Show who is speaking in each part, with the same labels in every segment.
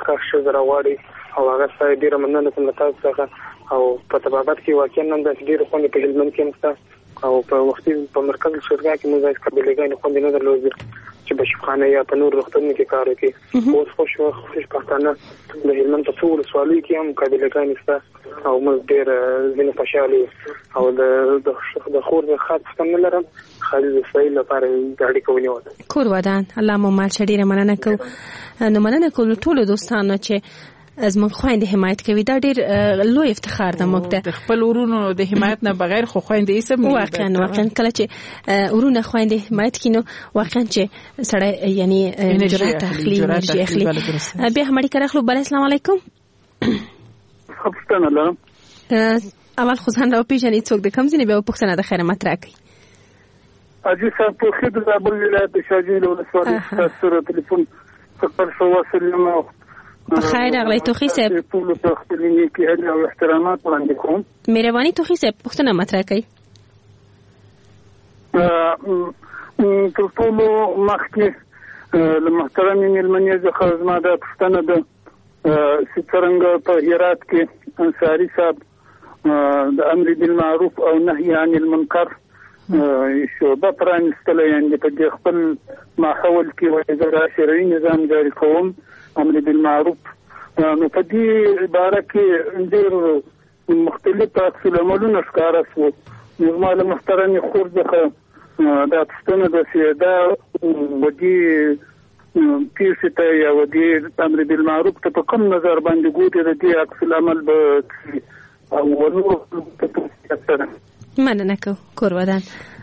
Speaker 1: ښه ښځه راغواړي او هغه ستاسو ډېره مننه کوم له تاسو څخه. او په طبابت کې واقعا هم داسې ډېرې خوندې په هلمند کې هم شته او په وختي په مرکز شورګاه کې موږ داسې قبیلهګانې خوندې نه درلودې چې بشپخانه یا په نور روغتونونو کې کار وکړي. اوس خوش پښتانه د هلمند په څو ولسوالیو کې هم قبیلهګانې شته او موږ ډېر ځینې خوشحاله او د خور د خاص څه نه لرم خالد اسماعیل لپاره د اړیکو ونیوله.
Speaker 2: کور ودان الله مو مال ډېره مننه کوو. نو مننه کوو ټولو دوستانو چې زموږ خويندې حمایت کوي. دا ډېر لوی افتخار ده موږ ته.
Speaker 3: خپل ورونو د حمایت نه بغیر خو خويندې یې سم
Speaker 2: واقعا کله چې ورونه خويندې حمایت کینو واقعا چې سړی یعنی جرأت اخلي انرژي اخلي. بیا هم اړیکه راخلو. بل السلام علیکم.
Speaker 4: خپل الله
Speaker 2: اول خو ځان راو پیژنې څوک د کوم ځای به پوښتنه د خیره مطرح کړي.
Speaker 4: اجي صاحب په خدای زابل ولایت شاجوی له ولسوالۍ سره ټلیفون فقط شو وسلم.
Speaker 2: بخیر اغلی توخی صاحب.
Speaker 4: ټول په خپل نیکی او احترامات وړاندې کوم.
Speaker 2: مهرباني توخی صاحب پوښتنه مطرح کړئ.
Speaker 4: ټول مخکې له محترم میلمنې څخه زما د پوښتنه ده چې څرنګه په هرات کې انصاري صاحب د امر بالمعروف او نهي عن المنکر شعبه پرانستله، یعنې په دې خپل ماحول کې وایي شرعي نظام جاري کوم امر بالمعروف. نو په دې عباره کې ډېر مختلف عکس العملونه ښکاره شو. زما له محترمې خور څخه دا پوښتنه ده چې دا ودې پیښې ته یا ودې امر بالمعروف ته په کوم نظر باندې ګوري د دې عکس العمل به او نور څه
Speaker 2: مننه کو کور ودان.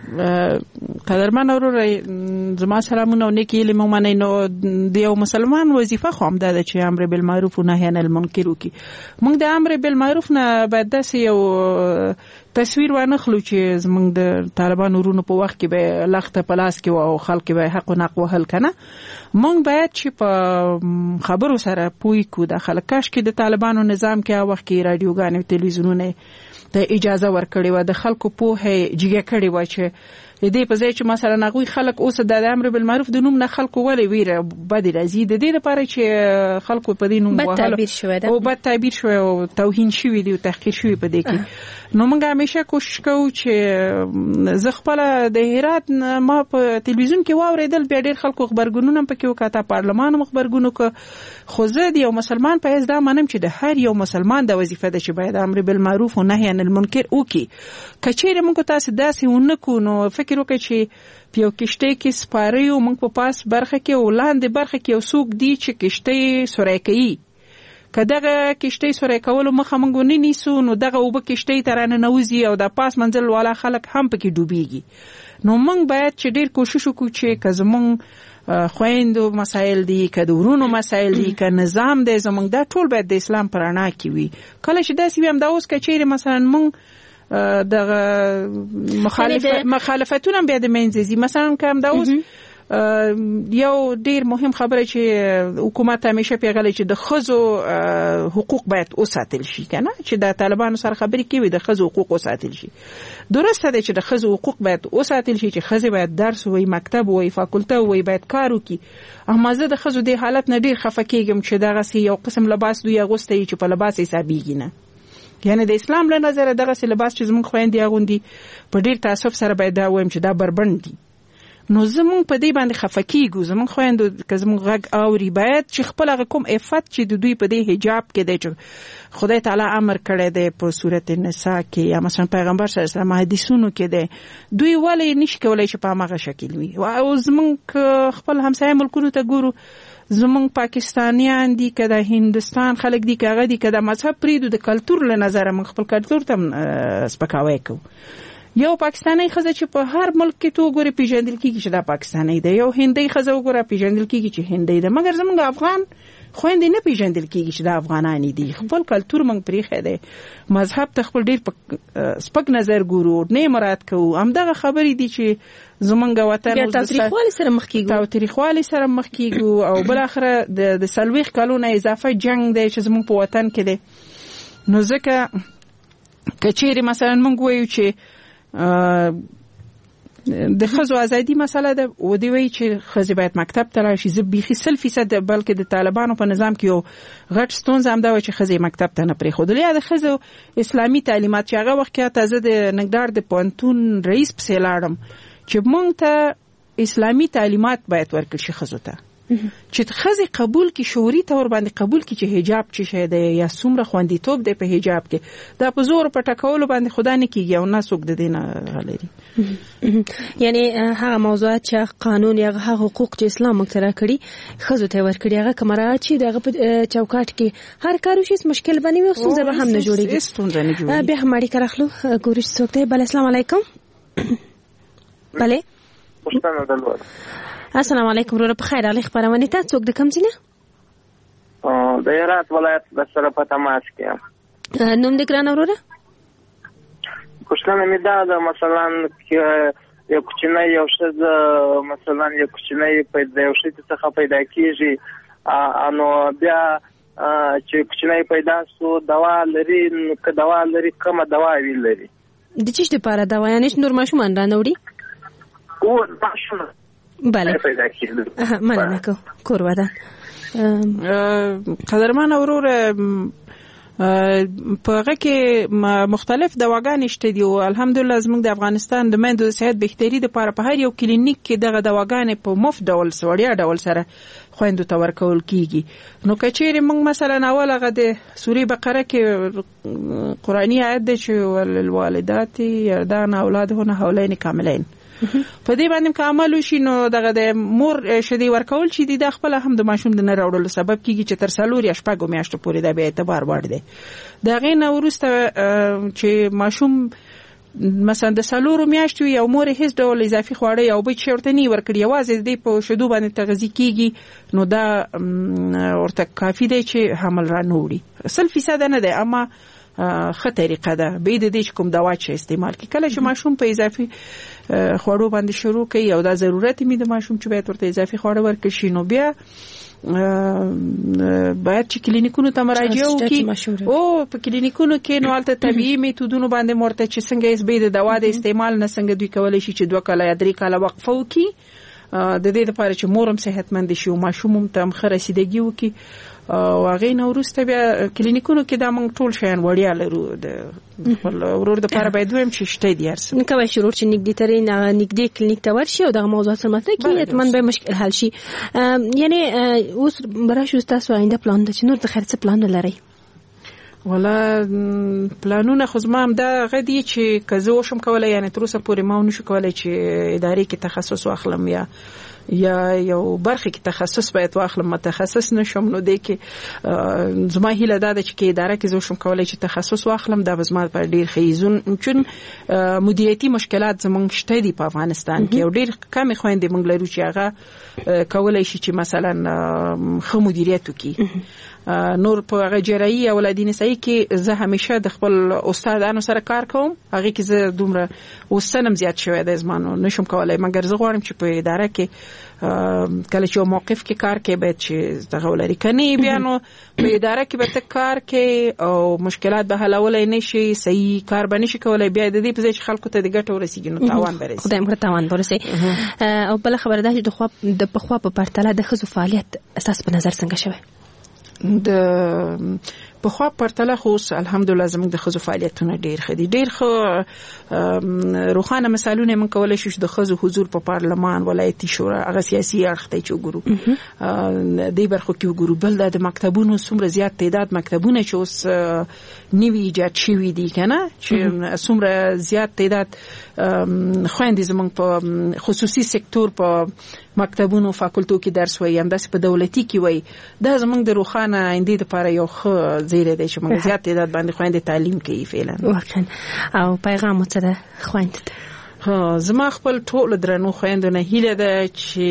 Speaker 3: قدرمن اورور زما سلامونه او نیکی له مونږ نو د یو مسلمان وظیفه خو هم ده چې امر بالمعروف او نهی عن المنکر وکي. موږ د امر بالمعروف نه باید داسې یو تصویر وانخلو چې زموږ د طالبانو ورونو په وخت کې به لخته پلاس کې او خلک به حق او نق وهل کنه. موږ باید چې په خبرو سره پوي کو د خلکاش کې د طالبانو نظام کې وخت کې رادیوګانې او تلویزیونونه د اجازه ورکړې و د خلکو په جګه کړې و چې دې په ځای چې مثلا هغه خلک اوس د امر بالمعروف د نوم نه خلکو ولې ویره بد راځي د دې لپاره چې خلکو په دې نوم وهله او بد تعبیر شوی او توهین شوی دی او تحقیر شوی په دې کې. نو موږ همیشه کوشش کوو چې زه خپل د هرات ما په تلویزیون کې واوریدل بیا ډېر خلکو خبرګونونه پکې وکاته پارلمان خبرګونو کې. خو زه د یو مسلمان په حیث دا منم چې د هر یو مسلمان د وظیفه ده چې باید امر بالمعروف او نهی عن المنکر وکړي. کچېره موږ تاسو داسې ونکو نو فکر وکړئ چې په یو کشته کې سپاریو موږ په پاس برخه کې او لاندې برخه کې یو څوک دی چې کشته سورای کوي. کداغه کشته سورای کول مخه موږ نه نیسو نو دغه وب کشته ترانه نوځي او د پاس منزل والا خلک هم پکې ډوبېږي. نو موږ باید چې ډېر کوشش وکړو چې کزمون خويندو مسائل دي کډورونو مسائل دي ک نظام دې زمونږ دا ټول باید د اسلام پرانا کې وي. کله چې داسې ویم دا اوس کچېره مثلا موږ د مخالفتونه بیا د منځي مثلا کوم دا اوس یو ډیر مهم خبره چې حکومت همیشه پیغله چې د خزو حقوق باید اوساتل شي کنه چې د طالبانو سره خبرې کوي د خزو حقوق اوساتل شي. درسته ده چې د خزو حقوق باید اوساتل شي چې خزه باید درس وای مکتب وای فاکولته وای باید کار وکي. اما زه د خزو د حالت نه ډیر خفه کېږم چې دغه یو قسم لباس دوی اغوستي چې په لباس حسابيږي نه. یعنی د اسلام له نظر دغه لباس چې زموږ خويندې اغوندي په ډیر تاسف سره باید دا وایم چې دا بربند دي. نو زموږ په دې باندې خفکیږو زموږ خويندو که زموږ غږ اوري باید چې خپل هغه کوم عفت چې د دوی په دې حجاب کې دی چې خدای تعالی امر کړی دی په سورته نساء کې یا مثلا پیغمبر صلی الله علیه وسلم حدیثونو کې دی دوی ولې نشي کولای چې په هغه شکل وي. او زموږ خپل همسایه ملکونو ته ګورو زموږ پاکستانیان دي که د هندستان خلک دي که هغه دي که د مذهب پریدو د کلتور له نظره موږ خپل کلتور ته سپکاوی کوو. یو پاکستانی خزه چې په هر ملک کې تو ګوري پیژندل کیږي چې دا پاکستانی دی. یو هندي خزه وګوره پیژندل کیږي چې هندي دی. مګر زموږ افغان خويندې نه پیژندل کیږي چې دا افغانان دي. خپل کلتور موږ پریخه دی. مذهب ته خپل ډیر سپک نظر ګورو نه مراد کوو. همدغه خبرې دي چې زمونږ وطن
Speaker 2: او تاریخوالي سره مخ کیږو او بل اخره د سلويخ کلونه اضافه جنگ دی چې زمونږ په وطن کې دی. نو ځکه کچېری مثلا موږ وایو چې
Speaker 3: د ښځو ازادي مسله ده او دی وی چې ښځې باید مکتب ته لاړ شي. زه بیخي 100% بلکې د طالبانو په نظام کې یو غټ ستونزه هم دا و چې ښځې مکتب ته نه پرېښودل. یا د ښځو اسلامي تعلیمات چې هغه وخت کې تازه د نګدار د پوهنتون رئیس پسې لاړم چې موږ ته اسلامي تعلیمات باید ورکړل شي ښځو ته، چې ښځې قبول کی شعوري تور باندې قبول کی چې حجاب چې شه دی یا څومره خوندیتوب دی په حجاب کې، دا په زور په ټکولو باندې خدا نه کیږي او نه څوک د دې نه غلري.
Speaker 2: یعنی هغه موضوعات چې قانون یا هغه حقوق چې اسلام مخترع کړي ښځو ته ورکړي هغه کمرات چې دغه چوکاټ کې هر کار وشي مشکل باندې وي څه به هم نه جوړيږي. بیا هم اړیکه راخلو ګورش څوک دی. بل السلام علیکم. بله
Speaker 1: پښتنه دلور.
Speaker 2: السلام علیکم ورور په خیر علي خبرونه ته څوک د کوم ځای نه؟
Speaker 1: د هرات ولایت د سره په تماس کې.
Speaker 2: نوم د ګران ورور؟
Speaker 1: پښتنه مې دا مثلا یو کوچنی یو شذ مثلا یو کوچنی پیدا یو شی څخه پیدا کیږي انو بیا چې کوچنی پیدا سو دوا لري که دوا لري کومه دوا وی لري
Speaker 2: د چیش لپاره دوا یعنی نور ماشومان را نوړي
Speaker 1: او ماشومان
Speaker 2: بله
Speaker 1: پیدا کیږي
Speaker 2: مننه کور ودا
Speaker 3: قدرمان ورور په هغه کې مختلف دواګانې شته دي او الحمدلله زموږ د افغانستان د میندو د صحت بهتري لپاره په هر یو کلینیک کې دغه دواګانې په مفت ډول وړیا ډول سره خويندو ته ورکول کیږي. نو کچېره موږ مثلا اول هغه د سورې بقره کې قرآنی آیت دی چې وللوالدات یردان اولادهن حولین کاملین په دې باندې عمل وشي نو دغه د مور شدي ورکول چې د خپل هم د ماشوم د نه راوړلو سبب کیږي چې تر سالور یا شپږو میاشتو پورې د به اعتبار وړ دی. دا غینه ورسته چې ماشوم مثلا د سالور میاشتو یا مور هیڅ ډول اضافي خواړه یا به چورتنی ورکړي یوازې د په شدو باندې تغذیه کیږي نو دا ورته کافی دی چې حمل را نوړي 100% نه دی اما ښه طریقه ده به د دې کوم دوا چې استعمال کی کله چې ماشوم په اضافي خوړو باندې شروع کوي او دا ضرورت می د ماشوم چې باید ورته اضافي خوړ ورکړي شي نو بیا باید چې کلینیکونو ته مراجعه وکړي او په کلینیکونو کې نو البته طبيعي میتودونو باندې مرته چې څنګه یې به د دوا د استعمال نه څنګه دوی کولای شي چې 2 کاله یا 3 کاله وقفه وکړي د دې لپاره چې مورم صحتمند شي او ماشوم ته هم ښه رسیدګي وکړي او هغه نو وروسته بیا کلینیکونو کې دا موږ ټول شیان وړیا لرو د ورور د لپاره باید ویم چې شته دي هر څه
Speaker 2: نو کوي شروع چې نګدي ترې نګدي کلینیک ته ورشي او دا موضوع سره مطرح کې اتمن به مشکل حل شي. یعنی اوس براشو تاسو آینده پلان د چنور د خرڅ پلان لري
Speaker 3: ولا پلانونه خو زما هم دا غدي چې کزه وشم کولای یعنی تر اوسه پورې ما نشو کولای چې ادارې کې تخصص واخلم یا یو برخه کې تخصص باید واخلم متخصص نشم نو دې کې زما هیله ده چې اداره کې زه شم کولای چې تخصص واخلم دا زما پر ډیر خیزون چون مدیریتي مشکلات زمونږ شته دي په افغانستان کې او ډیر کم خويندې موږ لرو چې هغه کولای شي چې مثلا خو مدیریت وکړي. نور په هغه جراحي او ولادي نسایي کې زه همیشه د خپل استادانو سره کار کوم هغه کې زه دومره وسنم زیات شوی د زمانو نشم کولای مګر زه غواړم چې په اداره کې کله چې موقف کې کار کې باید چې دغه ولري کني بیا نو په اداره کې به کار کې او مشکلات به حلولای نشي صحیح کار به نشي کولای بیا د دې په ځای چې خلکو ته د ګټه ورسیږي نو تاوان برسي
Speaker 2: خدای موږ تاوان برسي. او بل خبره ده چې د پخوا په پرتله د ښځو فعالیت اساس په نظر څنګه شوی
Speaker 3: د په خوا پرتله خو الحمدلله زموږ د خزو فعالیتونه ډیر خدي ډیر خو روخانه مثالونه من کولای شو د خزو حضور په پارلمان ولایتي شورا هغه سیاسي اړخ ته چوغورو د برخو کې وګورو بل د مکتبونو څومره زیات تعداد مکتبونه چې اوس نیوی ایجاد شوی دي کنه چې څومره زیات تعداد خويندې زموږ په خصوصي سکتور په مکتبونو فاکولټو کې درس وایي هم داسې په دولتي کې وایي دا زموږ د روخانه آینده لپاره یو ښه زیری دی چې موږ زیات تعداد باندې خويندې تعلیم کوي فعلا
Speaker 2: واقعا. او پیغام څه ده خويندې
Speaker 3: زما خپل ټول درنو خويندو نه هیله ده چې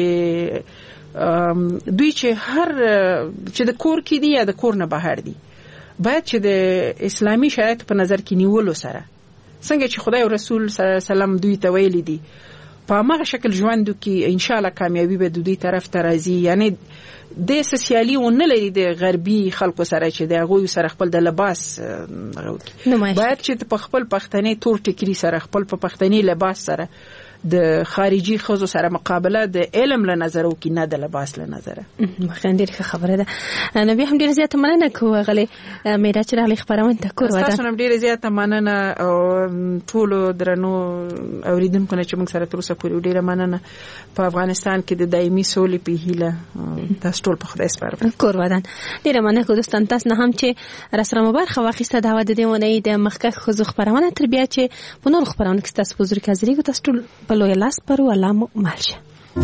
Speaker 3: دوی چې هر چې د کور کې دي یا د کور نه بهر دي باید چې د اسلامي شریعت په نظر کې نیولو سره څنګه چې خدای او رسول صلی الله علیه وسلم دوی ته ویلي دي په هغه شکل ژوند کې ان شاء الله کامیابی به دوی طرف ته راځي. یعنی د سوسیالي ونه لري د غربي خلکو سره چې د هغه سره خپل د لباس باید چې په خپل پښتني تور ټیکري سره خپل په پښتني لباس سره د خارجي خزو سره مقابله د علم له نظر او کې نه د لباس له نظر.
Speaker 2: مخکې ډېر خبره ده. نبی هم ډېر زیاته مننه کوو غلې میرا چې راغلی خبرونه ته کور ودا.
Speaker 3: تاسو هم ډېر زیاته مننه او ټول درنو اوریدونکو چې موږ سره تر اوسه پورې ډېر مننه. په افغانستان کې د دایمي سولې په هیله تاسو ټول په خدای سپارم.
Speaker 2: کور ودان ډېر مننه کوم دوستان تاسو نه هم چې راسره مبارک واخیسته دا د دې ونې د مخکښ خزو خبرونه تر بیا چې په نور خبرونه کې تاسو حضور کې حاضرې تاسو ټول په لوی لاس پرو الله مو مالشه.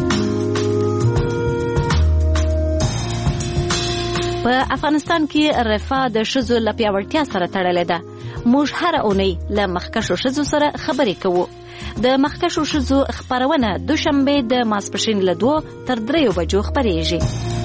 Speaker 5: په افغانستان کې رفاه د ښځو له پیاوړتیا سره تړلې ده. موږ هر اونۍ له مخکښو ښځو سره خبرې کوو. د مخکښو ښځو خبرونه دوشنبه د ماسپښین له 2 تر 3 بجو خبرېږي.